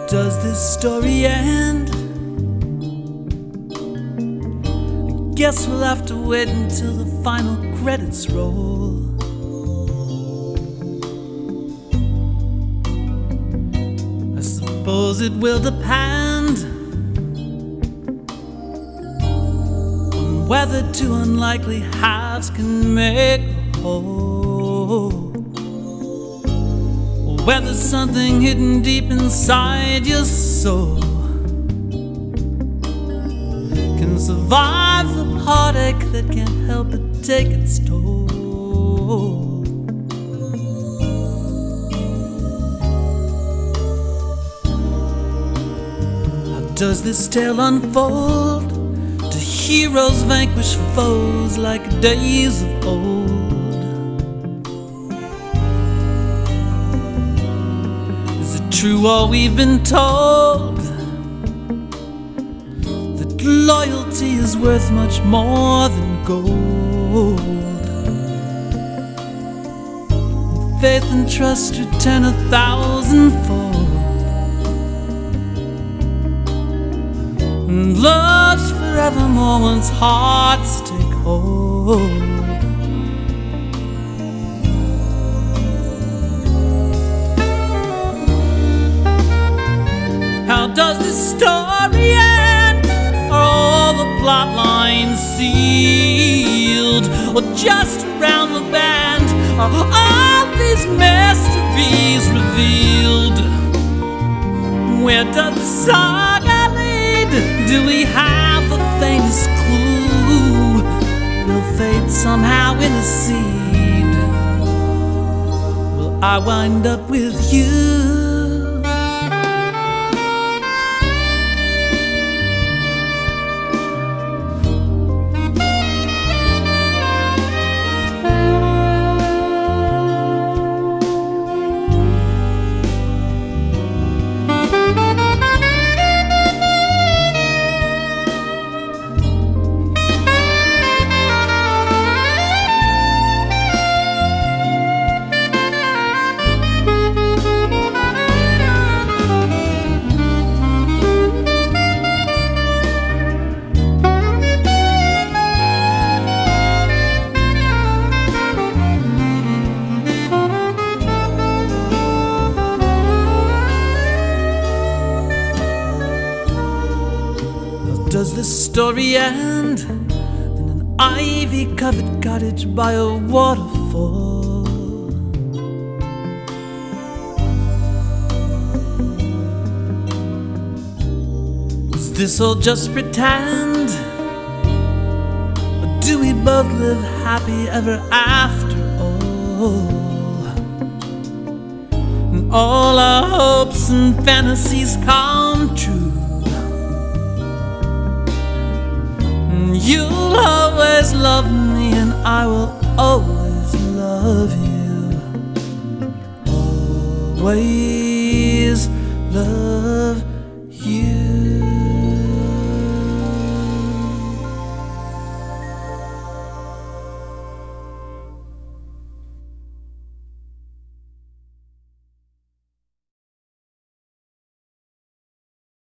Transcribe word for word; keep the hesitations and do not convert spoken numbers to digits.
Does this story end? I guess we'll have to wait until the final credits roll. I suppose it will depend on whether two unlikely halves can make a whole, or whether something hidden deep inside your soul can survive the heartache that can't help but take its toll. How does this tale unfold? Do heroes vanquish foes like days of old? Is it true all we've been told, that loyalty is worth much more than gold? Faith and trust return a thousandfold, and love's forevermore once hearts take hold. How does this story end? Are all the plot lines sealed, or just around the bend are all these mysteries revealed? Where does the saga lead? Do we have the faintest clue? Will fate somehow intercede? Will I wind up with you? Does this story end in an ivy-covered cottage by a waterfall? Is this all just pretend, or do we both live happy ever after all, and all our hopes and fantasies come true? You'll always love me, and I will always love you, always.